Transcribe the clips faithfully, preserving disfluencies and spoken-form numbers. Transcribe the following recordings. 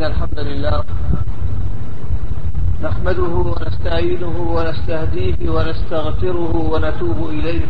الحمد لله نحمده ونستعينه ونستهديه ونستغفره ونتوب إليه.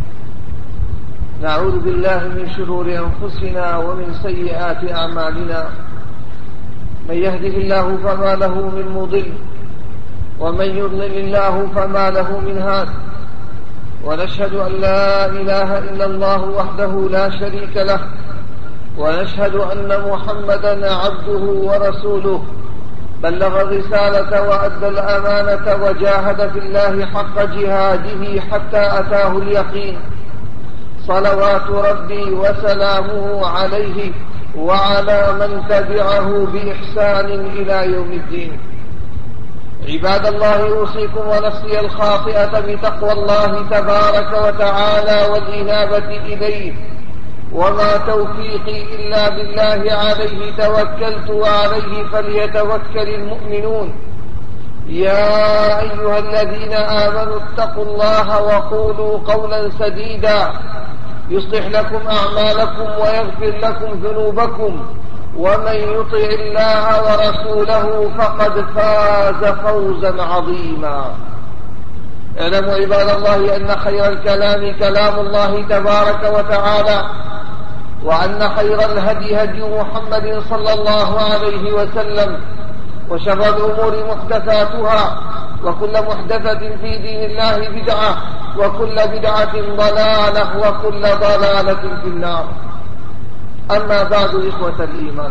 نعوذ بالله من شرور أنفسنا ومن سيئات أعمالنا، من يهده الله فما له من مضل، ومن يضلل الله فما له من هاد. ونشهد أن لا إله إلا الله وحده لا شريك له، ونشهد أن محمدا عبده ورسوله، بلغ الرسالة وأدى الأمانة وجاهد في الله حق جهاده حتى أتاه اليقين. صلوات ربي وسلامه عليه وعلى من تبعه بإحسان إلى يوم الدين. عباد الله، أوصيكم ونفسي الخاطئة بتقوى الله تبارك وتعالى والإنابة إليه، وما توفيقي إلا بالله، عليه توكلت وعليه فليتوكل المؤمنون. يا أيها الذين آمنوا اتقوا الله وقولوا قولا سديدا يصلح لكم أعمالكم ويغفر لكم ذنوبكم، ومن يطع الله ورسوله فقد فاز فوزا عظيما. اعلموا عباد الله أن خير الكلام كلام الله تبارك وتعالى، وأن خير الهدي هدي محمد صلى الله عليه وسلم، وشر الأمور محدثاتها، وكل محدثة في دين الله بدعة، وكل بدعة ضلالة، وكل ضلالة في النار. أما بعد، إخوة الإيمان،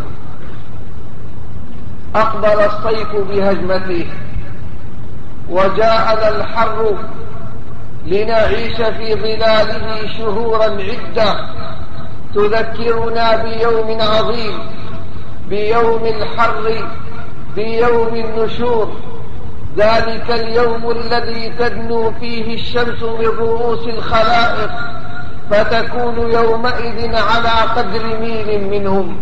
أقبل الصيف بهجمته، وجاءنا الحر لنعيش في ظلاله شهورا عدة تذكرنا بيوم عظيم، بيوم الحر، بيوم النشور، ذلك اليوم الذي تدنو فيه الشمس من رؤوس الخلائق، فتكون يومئذ على قدر ميل منهم.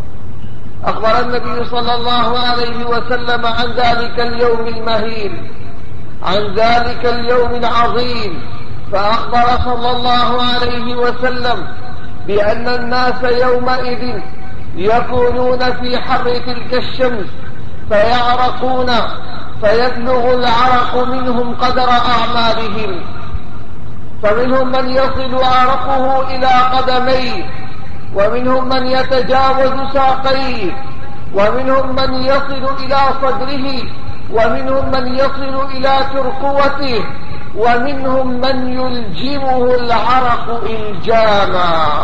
أخبر النبي صلى الله عليه وسلم عن ذلك اليوم المهيل، عن ذلك اليوم العظيم، فأخبر صلى الله عليه وسلم بأن الناس يومئذ يكونون في حر تلك الشمس، فيعرقون، فيبلغ العرق منهم قدر أعمالهم، فمنهم من يصل عرقه إلى قدميه، ومنهم من يتجاوز ساقيه، ومنهم من يصل إلى صدره، ومنهم من يصل إلى ترقوته، ومنهم من يلجمه العرق إلجاما،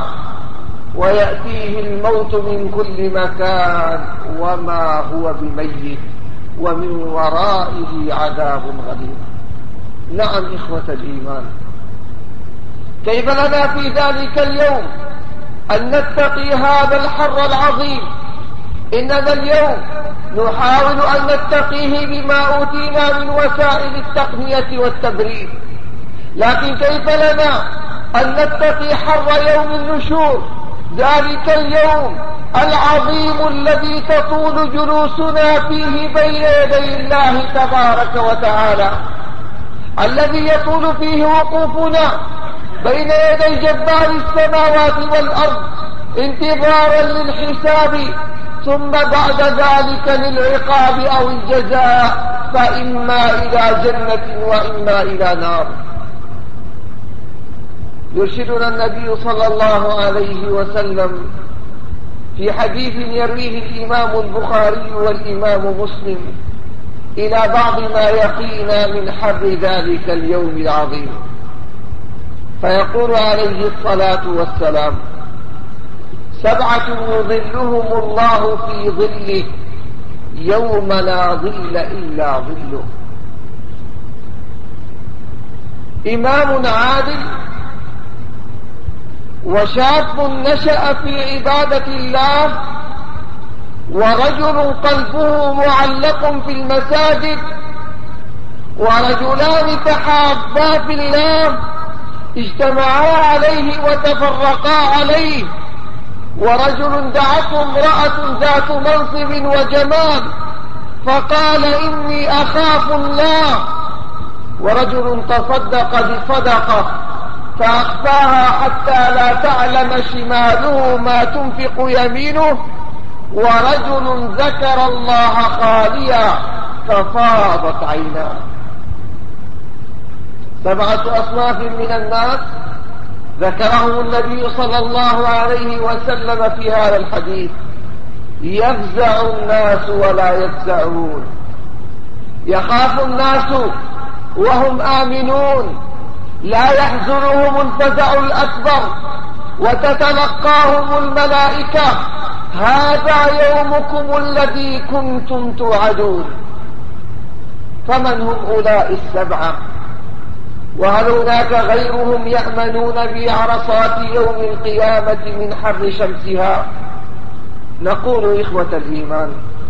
ويأتيه الموت من كل مكان وما هو بميت، ومن ورائه عذاب غليظ. نعم إخوة الإيمان، كيف لنا في ذلك اليوم أن نتقي هذا الحر العظيم؟ إننا اليوم نحاول أن نتقيه بما أوتينا من وسائل التقنية والتبريد، لكن كيف لنا أن نتقي حر يوم النشور، ذلك اليوم العظيم الذي تطول جلوسنا فيه بين يدي الله تبارك وتعالى، الذي يطول فيه وقوفنا بين يدي جبار السماوات والأرض انتظارا للحساب، ثم بعد ذلك للعقاب أو الجزاء، فإما إلى جنة وإما إلى نار. يرشدنا النبي صلى الله عليه وسلم في حديث يرويه الإمام البخاري والإمام مسلم إلى بعض ما يقينا من حر ذلك اليوم العظيم، فيقول عليه الصلاة والسلام: سبعة يظلهم الله في ظله يوم لا ظل إلا ظله: إمام عادل، وشاب نشأ في عبادة الله، ورجل قلبه معلق في المساجد، ورجلان تحابا في الله اجتمعا عليه وتفرقا عليه، ورجل دعته امرأة ذات منصب وجمال فقال إني أخاف الله، ورجل تصدق بصدقة فأخفاها حتى لا تعلم شماله ما تنفق يمينه، ورجل ذكر الله خاليا ففاضت عيناه. سبعة أصناف من الناس ذكرهم النبي صلى الله عليه وسلم في هذا الحديث. يفزع الناس ولا يفزعون، يخاف الناس وهم آمنون، لا يحزنهم الفزع الأكبر، وتتلقاهم الملائكة: هذا يومكم الذي كنتم توعدون. فمن هم أولئك السبعة؟ وهل هناك غيرهم يأمنون بعرصات يوم القيامة من حر شمسها؟ نقول إخوة الإيمان،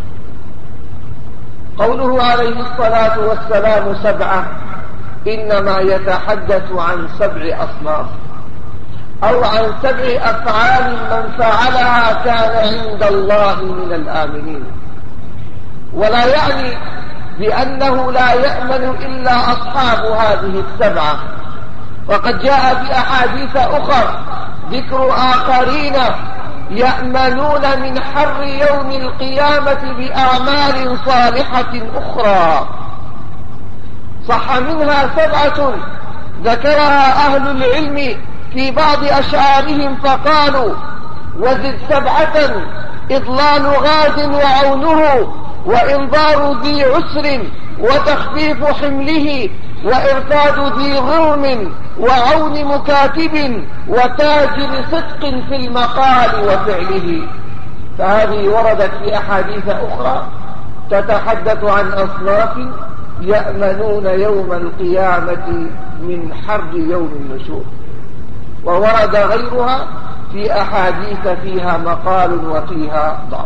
قوله عليه الصلاة والسلام سبعة إنما يتحدث عن سبع أصناف، أو عن سبع أفعال من فعلها كان عند الله من الآمنين، ولا يعني بأنه لا يأمن إلا أصحاب هذه السبعة. وقد جاء في أحاديث أخرى ذكر آخرين يأمنون من حر يوم القيامة بأعمال صالحة أخرى. صح منها سبعة ذكرها أهل العلم في بعض أشعارهم فقالوا: وزد سبعة إضلال غاز وعونه، وإنذار ذي عسر، وتخفيف حمله، وإرفاد ذي غرم، وعون مكاتب، وتاجر صدق في المقال وفعله. فهذه وردت في أحاديث أخرى تتحدث عن أصناف يأمنون يوم القيامة من حر يوم النشور، وورد غيرها في أحاديث فيها مقال وفيها ضعف.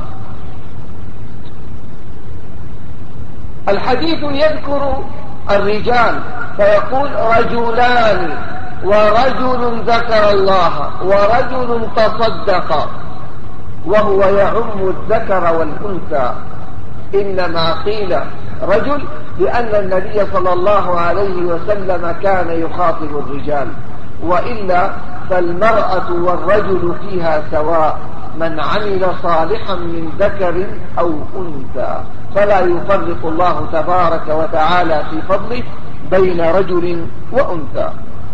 الحديث يذكر الرجال فيقول: رجلان، ورجل ذكر الله، ورجل تصدق، وهو يعم الذكر والأنثى. إنما قيل رجل لأن النبي صلى الله عليه وسلم كان يخاطب الرجال، وإلا فالمرأة والرجل فيها سواء، من عمل صالحا من ذكر أو أنثى، فلا يفرق الله تبارك وتعالى في فضله بين رجل وأنثى.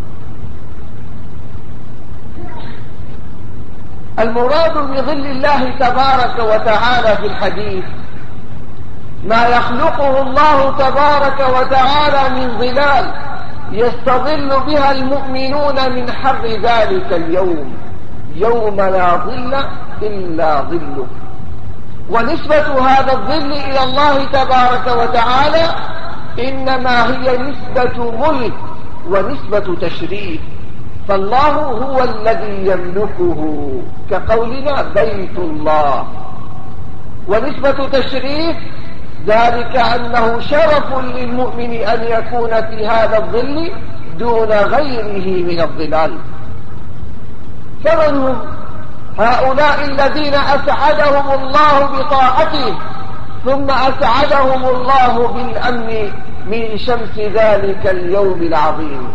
المراد بظل الله تبارك وتعالى في الحديث ما يخلقه الله تبارك وتعالى من ظلال يستظل بها المؤمنون من حر ذلك اليوم، يوم لا ظل إلا ظله. ونسبة هذا الظل إلى الله تبارك وتعالى إنما هي نسبة ملك ونسبة تشريف، فالله هو الذي يملكه كقولنا بيت الله. ونسبة تشريف ذلك أنه شرف للمؤمن أن يكون في هذا الظل دون غيره من الظلال. فمن هم هؤلاء الذين أسعدهم الله بطاعته ثم أسعدهم الله بالأمن من شمس ذلك اليوم العظيم؟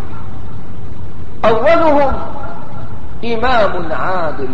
أولهم إمام عادل.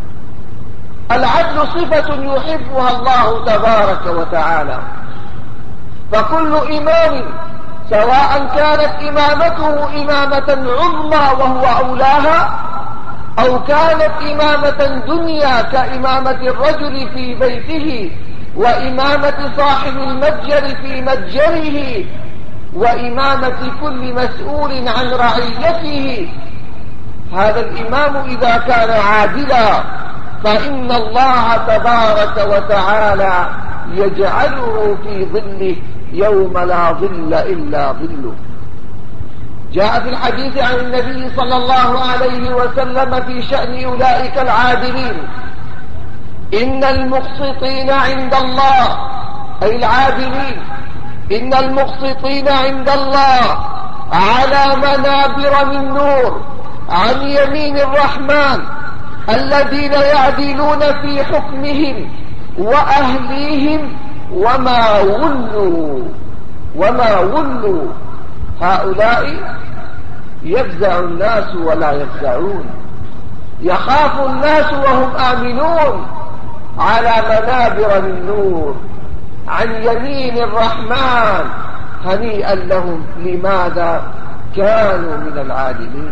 العدل صفة يحبها الله تبارك وتعالى، فكل إمام سواء كانت إمامته إمامة عظمى وهو أولاها، أو كانت إمامة دنيا كإمامة الرجل في بيته، وإمامة صاحب المتجر في متجره، وإمامة كل مسؤول عن رعيته، هذا الإمام إذا كان عادلا فإن الله تبارك وتعالى يجعله في ظله يوم لا ظل إلا ظله. جاء في الحديث عن النبي صلى الله عليه وسلم في شأن أولئك العادلين: إن المقسطين عند الله، أي العادلين، إن المقسطين عند الله على منابر من نور عن يمين الرحمن، الذين يعدلون في حكمهم وأهليهم وما ولوا وما ولوا. هؤلاء يفزع الناس ولا يفزعون، يخاف الناس وهم آمنون، على منابر من نور عن يمين الرحمن هنيئا لهم. لماذا؟ كانوا من العادلين.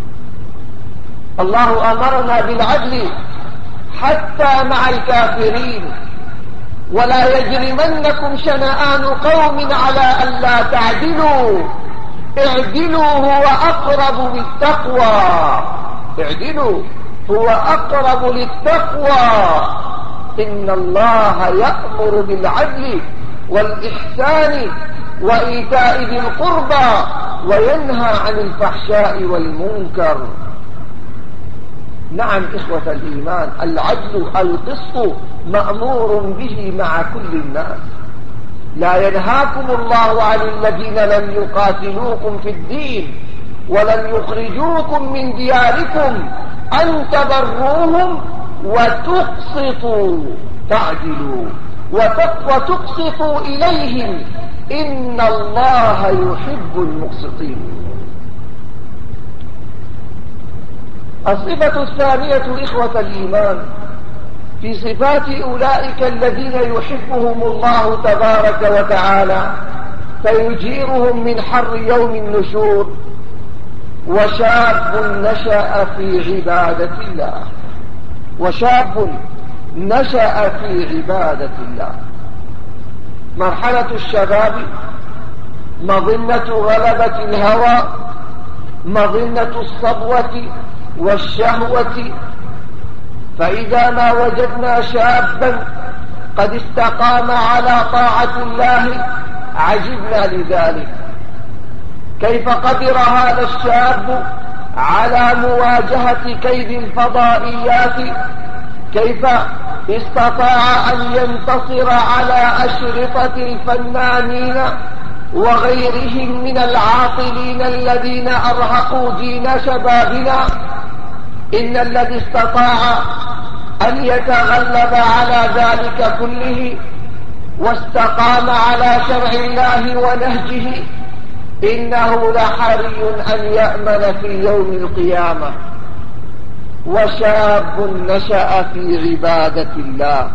الله أمرنا بالعدل حتى مع الكافرين. ولا يجرمنكم شنآن قوم على ألا تعدلوا اعدلوا هو أقرب للتقوى. اعدلوا هو أقرب للتقوى. إن الله يأمر بالعدل والإحسان وإيتاء ذي القربى وينهى عن الفحشاء والمنكر. نعم إخوة الإيمان، العدل القسط مأمور به مع كل الناس. لا ينهاكم الله عن الذين لم يقاتلوكم في الدين ولم يخرجوكم من دياركم أن تبروهم وتقسطوا تعدلوا وتقسطوا إليهم إن الله يحب المقسطين. الصفة الثانية إخوة الإيمان في صفات أولئك الذين يحبهم الله تبارك وتعالى فيجيرهم من حر يوم النشور: وشاب نشأ في عبادة الله. وشاب نشأ في عبادة الله. مرحلة الشباب مظنة غلبة الهوى، مظنة الصبوة والشهوة. فإذا ما وجدنا شابا قد استقام على طاعة الله عجبنا لذلك. كيف قدر هذا الشاب على مواجهة كيد الفضائيات؟ كيف استطاع أن ينتصر على أشرطة الفنانين وغيرهم من العاطلين الذين أرهقوا دين شبابنا؟ إن الذي استطاع أن يتغلب على ذلك كله واستقام على شرع الله ونهجه إنه لحري أن يأمن في يوم القيامة. وشاب نشأ في عبادة الله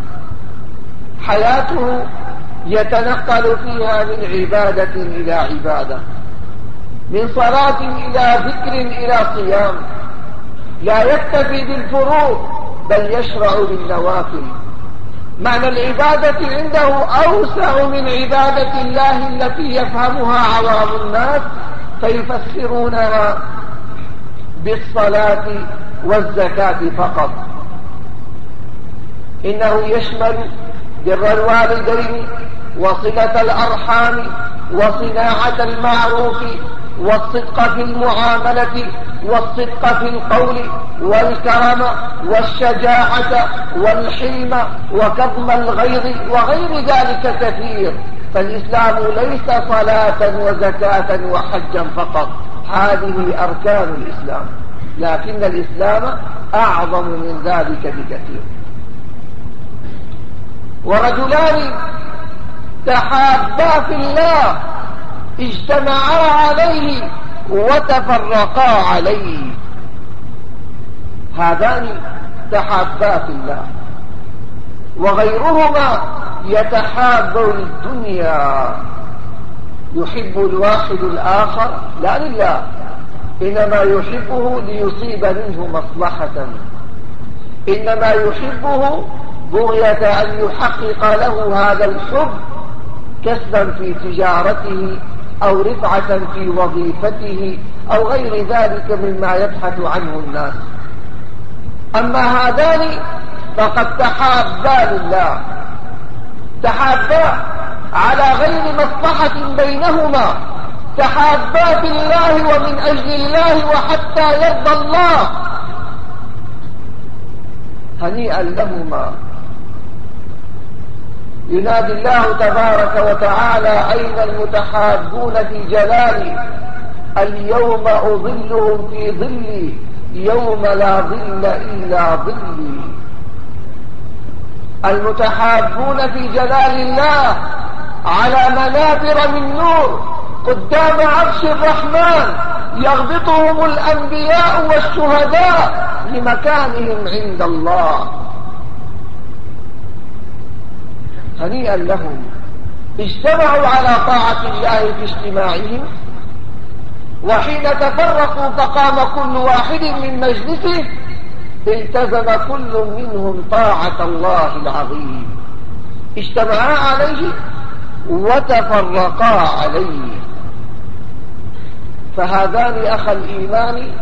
حياته يتنقل فيها من عبادة إلى عبادة، من صلاة إلى ذكر إلى صيام، لا يكتفي بالفروض بل يشرع بالنوافل. معنى العبادة عنده أوسع من عبادة الله التي يفهمها عوام الناس فيفسرونها بالصلاة والزكاة فقط. إنه يشمل بر الوالدين وصلة الأرحام وصناعة المعروف والصدق في المعاملة والصدق في القول والكرم والشجاعة والحلم وكظم الغيظ وغير ذلك كثير. فالإسلام ليس صلاة وزكاة وحجا فقط، هذه أركان الإسلام، لكن الإسلام أعظم من ذلك بكثير. ورجلان تحابا في الله اجتمعا عليه وتفرقا عليه. هذان تحابا في الله، وغيرهما يتحاب للدنيا. يحب الواحد الآخر لا لله، إنما يحبه ليصيب منه مصلحة، إنما يحبه بغية أن يحقق له هذا الحب كسبا في تجارته أو رفعة في وظيفته أو غير ذلك مما يبحث عنه الناس. أما هذان فقد تحابا لله، تحابا على غير مصلحة بينهما، تحابا في الله ومن أجل الله وحتى يرضى الله. هنيئا لهما. ينادي الله تبارك وتعالى: أين المتحابون في جلالي؟ اليوم أظلهم في ظلي يوم لا ظل إلا ظلي. المتحابون في جلال الله على منابر من نور قدام عرش الرحمن يغبطهم الأنبياء والشهداء لمكانهم عند الله. هنيئا لهم، اجتمعوا على طاعة الله في اجتماعهم، وحين تفرقوا فقام كل واحد من مجلسه التزم كل منهم طاعة الله العظيم، اجتمعا عليه وتفرقا عليه. فهذان أخا الإيمان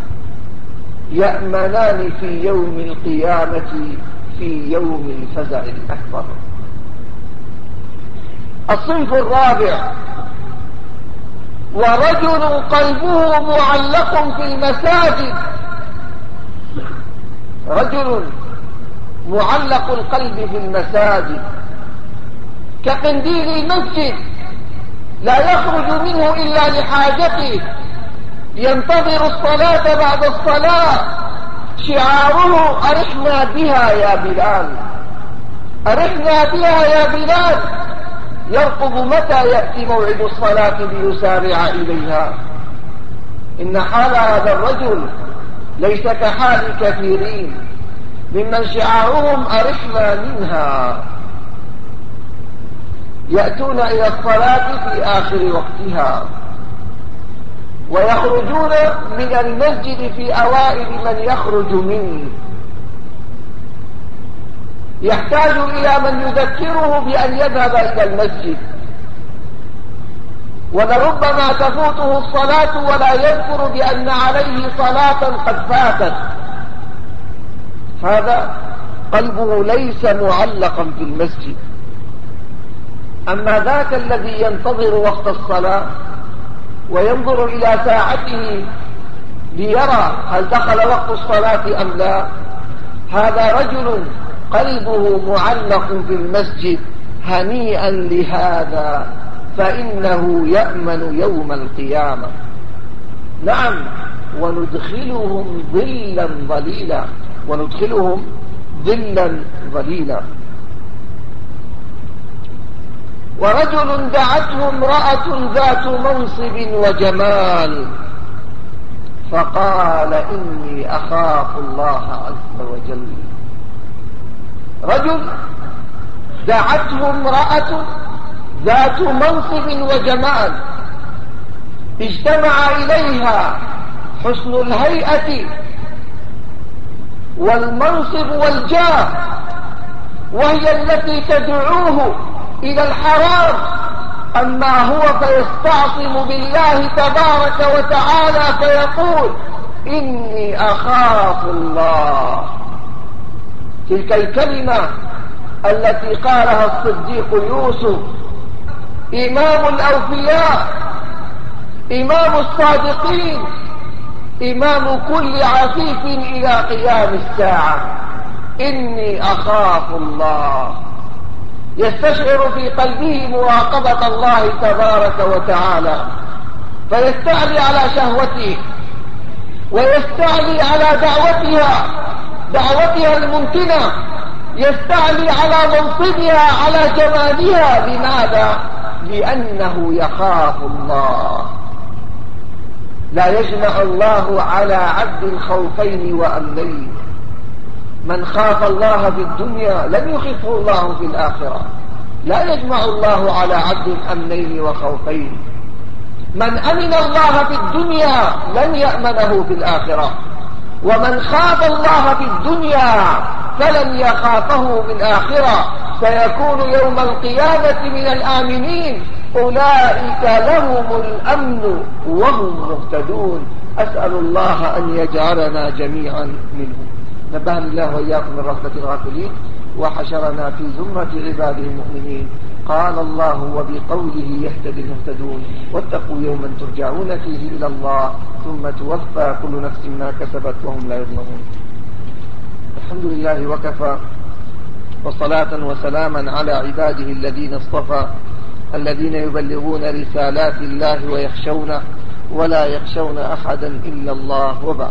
يأمنان في يوم القيامة في يوم الفزع الأكبر. الصنف الرابع: ورجل قلبه معلق في المساجد. رجل معلق القلب في المساجد كقنديل المسجد، لا يخرج منه إلا لحاجته، ينتظر الصلاة بعد الصلاة، شعاره أرحنا بها يا بلال، أرحنا بها يا بلال، يرقب متى يأتي موعد الصلاة ليسارع إليها. إن حال هذا الرجل ليس كحال كثيرين ممن شعارهم أرحنا منها، يأتون إلى الصلاة في آخر وقتها ويخرجون من المسجد في أوائل من يخرج منه، يحتاج إلى من يذكره بأن يذهب إلى المسجد، ولربما تفوته الصلاة ولا يذكر بأن عليه صلاة قد فاتت. هذا قلبه ليس معلقا في المسجد. أما ذاك الذي ينتظر وقت الصلاة وينظر إلى ساعته ليرى هل دخل وقت الصلاة أم لا، هذا رجل قلبه معلق في المسجد، هنيئا لهذا فإنه يأمن يوم القيامة. نعم، وندخلهم ظلا ظليلا، وندخلهم ظلا ظليلا. ورجل دعته امرأة ذات منصب وجمال فقال إني أخاف الله عز وجل. رجل دعته امرأة ذات منصب وجمال، اجتمع إليها حسن الهيئة والمنصب والجاه، وهي التي تدعوه إلى الحرام، أما هو فيستعصم بالله تبارك وتعالى فيقول إني أخاف الله. تلك الكلمة التي قالها الصديق يوسف، إمام الأوفياء، إمام الصادقين، إمام كل عفيف إلى قيام الساعة، إني أخاف الله، يستشعر في قلبه مراقبة الله تبارك وتعالى، فيستعلي على شهوته ويستعلي على دعوتها دعوتها الممكنة، يستعلي على منصبها على جمالها. لماذا؟ لأنه يخاف الله. لا يجمع الله على عبد خوفين وأمنين. من خاف الله في الدنيا لم يخفه الله في الآخرة. لا يجمع الله على عبد أمنين وخوفين. من أمن الله في الدنيا لن يأمنه في الآخرة، ومن خاف الله في الدنيا فلن يخافه في الآخرة، سيكون يوم القيامة من الآمنين. أولئك لهم الأمن وهم مهتدون. أسأل الله أن يجعلنا جميعا منهم. نبهني الله وإياكم من رحمة الغافلين، وحشرنا في زمرة عباده المؤمنين. قال الله وبقوله يهتدي المهتدون. واتقوا يوما ترجعون فيه إلى الله ثم توفى كل نفس ما كسبت وهم لا يظلمون. الحمد لله وكفى، وصلاة وسلاما على عباده الذين اصطفى، الذين يبلغون رسالات الله ويخشونه ولا يخشون أحدا إلا الله. وبعد،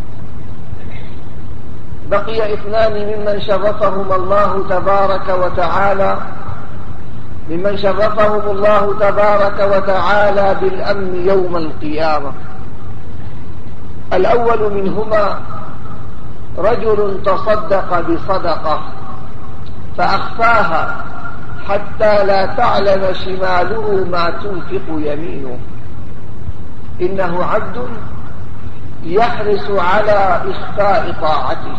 بقي اثنان ممن شرفهم الله تبارك وتعالى ممن شرفهم الله تبارك وتعالى بالأمن يوم القيامة. الأول منهما رجل تصدق بصدقة فأخفاها حتى لا تعلم شماله ما تنفق يمينه. إنه عبد يحرص على إخفاء طاعته.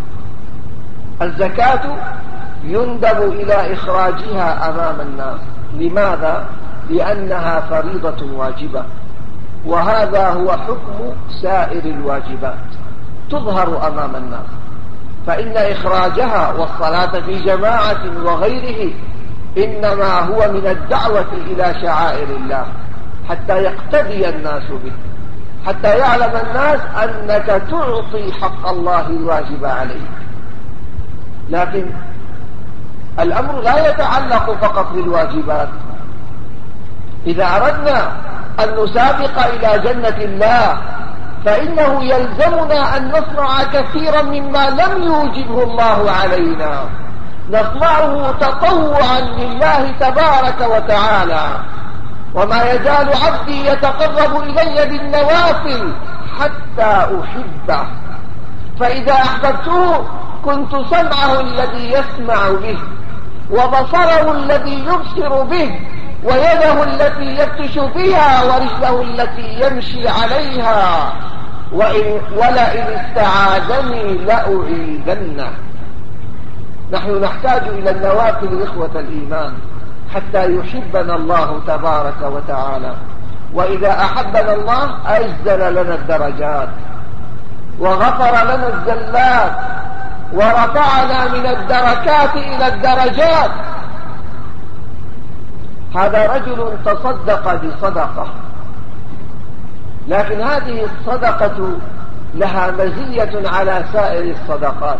الزكاة يندب إلى إخراجها أمام الناس. لماذا؟ لأنها فريضة واجبة، وهذا هو حكم سائر الواجبات، تظهر أمام الناس. فإن إخراجها والصلاة في جماعة وغيره إنما هو من الدعوة إلى شعائر الله، حتى يقتدي الناس به، حتى يعلم الناس أنك تعطي حق الله الواجب عليك. لكن الأمر لا يتعلق فقط بالواجبات. إذا أردنا أن نسابق إلى جنة الله فإنه يلزمنا أن نصنع كثيرا مما لم يوجبه الله علينا، نصنعه تطوعا لله تبارك وتعالى. وما يزال عبدي يتقرب إلي بالنوافل حتى أحبه، فإذا أحببته كنت سمعه الذي يسمع به، وبصره الذي يبصر به، ويده التي يبطش بها، ورجله التي يمشي عليها، وإن ولئن استعاذني لأعيذنه. نحن نحتاج إلى النوافل إخوة الإيمان حتى يحبنا الله تبارك وتعالى. وإذا أحبنا الله أجزل لنا الدرجات، وغفر لنا الزلات، ورفعنا من الدركات إلى الدرجات. هذا رجل تصدق بصدقة، لكن هذه الصدقة لها مزية على سائر الصدقات،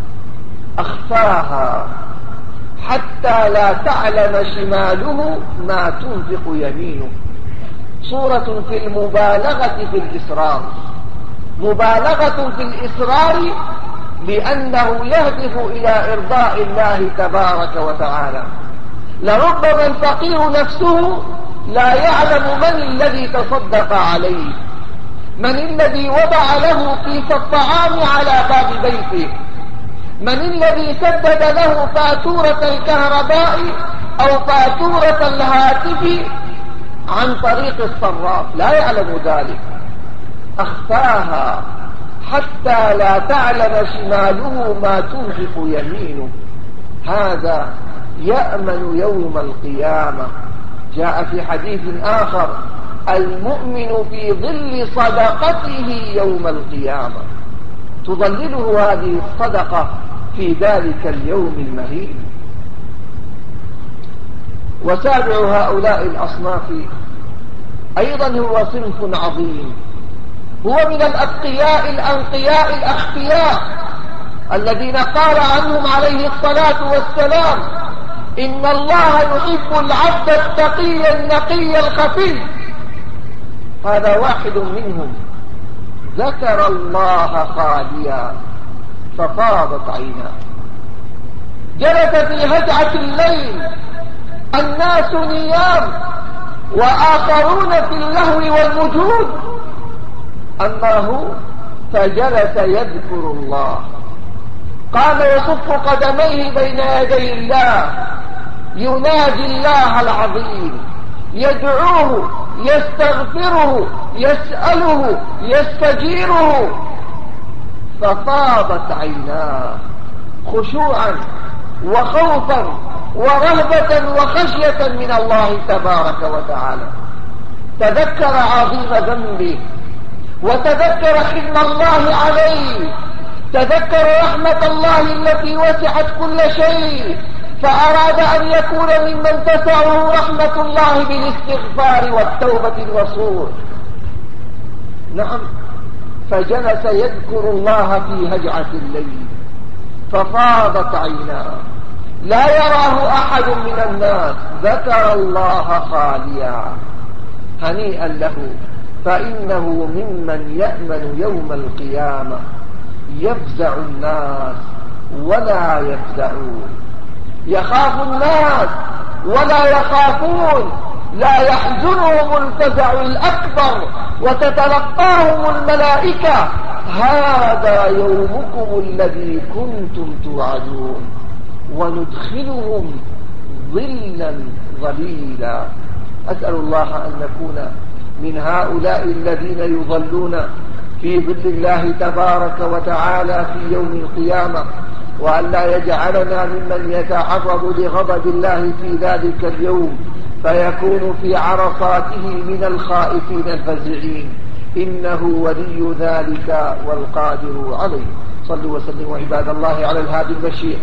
أخفاها حتى لا تعلم شماله ما تنفق يمينه. صورة في المبالغة في الإسرار، مبالغة في الإسرار لأنه يهدف إلى إرضاء الله تبارك وتعالى. لربما الفقير نفسه لا يعلم من الذي تصدق عليه، من الذي وضع له كيس الطعام على باب بيته، من الذي سدد له فاتورة الكهرباء أو فاتورة الهاتف عن طريق الصراف، لا يعلم ذلك، أخفاها حتى لا تعلم شماله ما تنفق يمينه. هذا يأمن يوم القيامة. جاء في حديث آخر: المؤمن في ظل صدقته يوم القيامة، تظلله هذه الصدقة في ذلك اليوم المهين. وسابع هؤلاء الأصناف أيضا هو صنف عظيم، هو من الأتقياء الأنقياء الأخفياء الذين قال عنهم عليه الصلاة والسلام: إن الله يحب العبد التقي النقي الخفي. هذا واحد منهم ذكر الله خاليا ففاضت عيناه، جلس في هجعة الليل، الناس نيام وآخرون في اللهو والمجود، أما هو فجلس يذكر الله، قام يصف قدميه بين يدي الله، يناجي الله العظيم، يدعوه، يستغفره، يسأله، يستجيره، ففاضت عيناه خشوعا وخوفا ورهبة وخشية من الله تبارك وتعالى. تذكر عظيم ذنبه، وتذكر حلم الله عليه، تذكر رحمة الله التي وسعت كل شيء، فأراد أن يكون ممن تسعه رحمة الله بالاستغفار والتوبة النصوح. نعم، فجلس يذكر الله في هجعة الليل ففاضت عيناه، لا يراه أحد من الناس، ذكر الله خاليا. هنيئا له، فإنه ممن يأمن يوم القيامة. يفزع الناس ولا يفزعون، يخاف الناس ولا يخافون، لا يحزنهم الفزع الأكبر، وتتلقاهم الملائكة: هذا يومكم الذي كنتم توعدون. وندخلهم ظلا ظليلا. أسأل الله أن نكون من هؤلاء الذين يظلون في ظل الله تبارك وتعالى في يوم القيامة، وأن لا يجعلنا ممن يتعرض لغضب الله في ذلك اليوم فيكون في عرصاته من الخائفين الفزعين، إنه ولي ذلك والقادر عليه. صلوا وسلموا عباد الله على الهادي البشير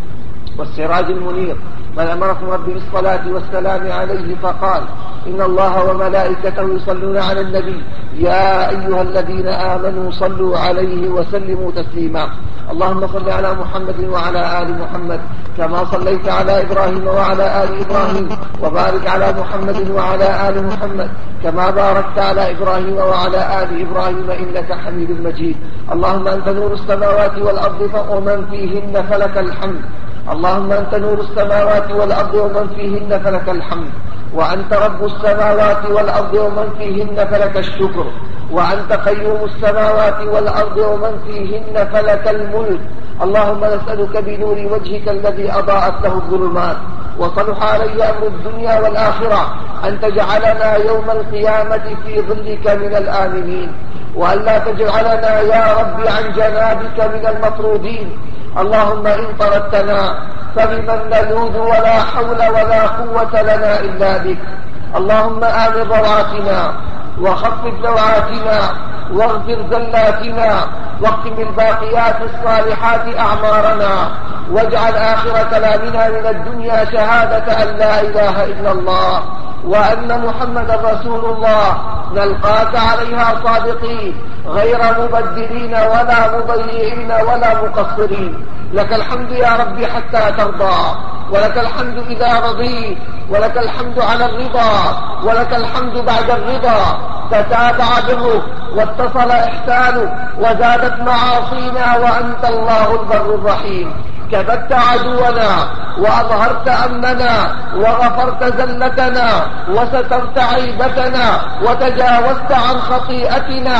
والسراج المنير، من أمركم ربي بالصلاة والسلام عليه فقال: إن الله وملائكته يصلون على النبي يا أيها الذين آمنوا صلوا عليه وسلموا تسليما. اللهم صل على محمد وعلى آل محمد كما صليت على إبراهيم وعلى آل إبراهيم، وبارك على محمد وعلى آل محمد كما باركت على إبراهيم وعلى آل إبراهيم إنك حميد مجيد. اللهم أنت نور السماوات والأرض ومن فيهن فلك الحمد. اللهم أنت نور السماوات والأرض ومن فيهن فلك الحمد، وأنت رب السماوات والأرض ومن فيهن فلك الشكر، وأنت قيوم السماوات والأرض ومن فيهن فلك الملك. اللهم نسألك بنور وجهك الذي أضاءت له الظلمات وصلح علي أمر الدنيا والآخرة أن تجعلنا يوم القيامة في ظلك من الآمنين، وأن لا تجعلنا يا رب عن جنابك من المطرودين. اللهم إن طردتنا فبمن نلوذ ولا حول ولا قوة لنا إلا بك. اللهم آمن روعاتنا وخفف لوعاتنا واغفر زلاتنا واختم الباقيات الصالحات أعمارنا، واجعل آخر كلامنا من الدنيا شهادة أن لا إله إلا الله وأن محمد رسول الله، نلقاك عليها صادقين غير مبدلين ولا مضيعين ولا مقصرين. لك الحمد يا رب حتى ترضى، ولك الحمد إذا رضيت، ولك الحمد على الرضا، ولك الحمد بعد الرضا. تتابع برك واتصل إحسانك وزادت معاصينا وأنت الله البر الرحيم. كبت عدونا وأظهرت أمننا وغفرت زلتنا وسترت عيبتنا وتجاوزت عن خطيئتنا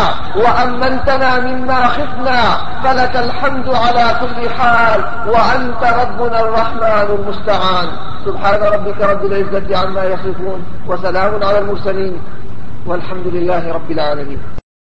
وأمنتنا مما خفنا، فلك الحمد على كل حال، وأنت ربنا الرحمن المستعان. سبحان ربك رب العزة عما يصفون، وسلام على المرسلين، والحمد لله رب العالمين.